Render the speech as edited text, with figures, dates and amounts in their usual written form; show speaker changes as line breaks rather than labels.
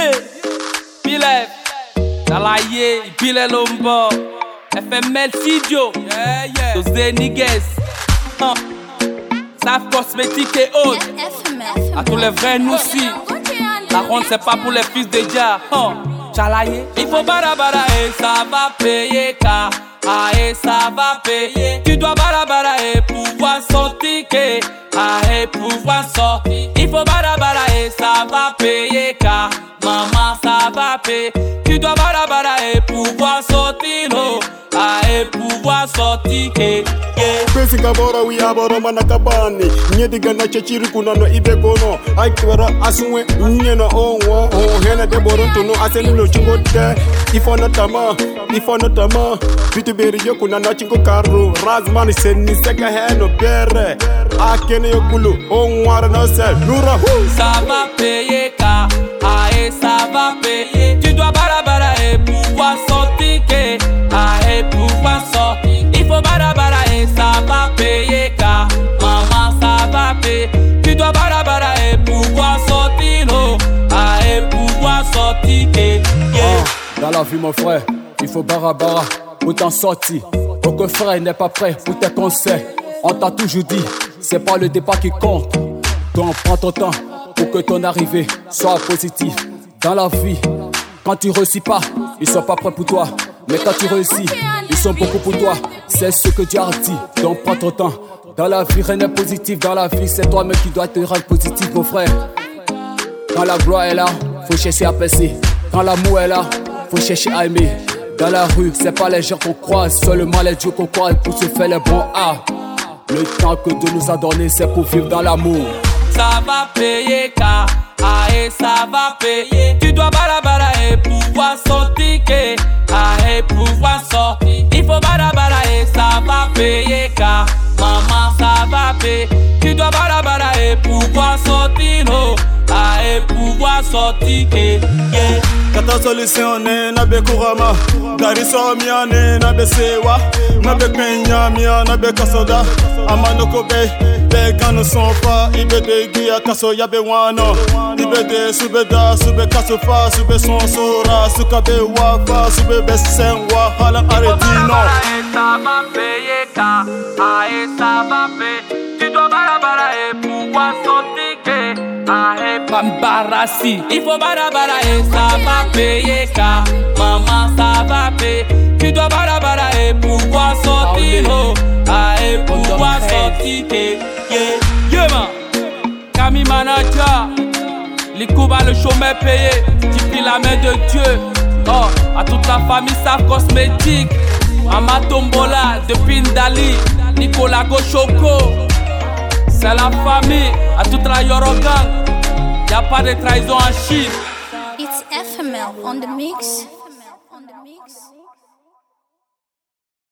Yeah, Bilef, Talaye, Bile Lombo, FML Studio, José Niguez, Saf Cosmétique et autres. À tous les vrais nous aussi. La ronde c'est pas pour les fils de Jah. Chalaye, il faut barabara et ça va payer car. Ah et ça va payer. Tu dois barabara et pouvoir sortir que. Ah et pouvoir sortir. Il faut barabara et ça va payer car. Maman ça va payer. Tu dois barabara et pouvoir sortir no. Ah et pouvoir sortir que.
Pesi kabora wi aboro manakabani nyedi gana chechiri kunano ibe kono aikwara aswe nyeno onwo hena de boronto no aseni lo chingote ifono tama bituberi yoku na chingo karo razman seni seka heno bere akene yokulu onwara no sel nura
ça va payer ka ae ça va payer tu dois barabara et pouvoir sortir que ae pouvoir sortir il faut barabara et ça va payer ka maman ça va payer tu dois barabara et pouvoir sortir no ae pouvoir sortir que
dans la vie mon frère il faut barabara pour t'en sortir. Pour que frère n'est pas prêt pour tes conseils. On t'a toujours dit, c'est pas le départ qui compte. Donc prends ton temps pour que ton arrivée soit positive. Dans la vie, quand tu réussis pas, ils sont pas prêts pour toi. Mais quand tu réussis, ils sont beaucoup pour toi. C'est ce que Dieu a dit, donc prends ton temps. Dans la vie, rien n'est positif. Dans la vie, c'est toi-même qui dois te rendre positif, mon frère. Quand la gloire est là, faut chercher à passer. Quand l'amour est là, faut chercher à aimer. Dans la rue, c'est pas les gens qu'on croise, seulement les dieux qu'on croise pour se faire les bons arts. Le temps que Dieu nous a donné, c'est pour vivre dans l'amour.
Ça va payer car, ae ça va payer. Tu dois barabara et pouvoir sortir que, ae pouvoir sortir. Il faut barabara et ça va payer car, maman ça va payer. Tu dois barabara et pouvoir sortir no, ae pouvoir sortir que.
Kata solution ne na be kurama gari so miane na be sewa na be penya mia na be kasoda amano ko be kanu son fa ibe de gia kaso ya be wano ibe de subeda sube kaso fa sube son sora suka be wa fa sube be senwa hala aretino
ça va payer ka ae ça va payer tu dois barabara et pouvoir sortir que ae Bambarasi. Il faut barabara et ça va payer car maman ça va payer. Tu dois barabara et pouvoir sortir no, et pouvoir sortir que yeah man. Kami manager, Likouba le chômeur payé. Tu pries la main de Dieu. Oh, à toute la famille Saf Cosmétique, Mama Tombola de Pindali, Nicolas Gochoko. C'est la famille, à toute la Yorogang. Y'a pas de trahison en Chine.
It's FML on the mix.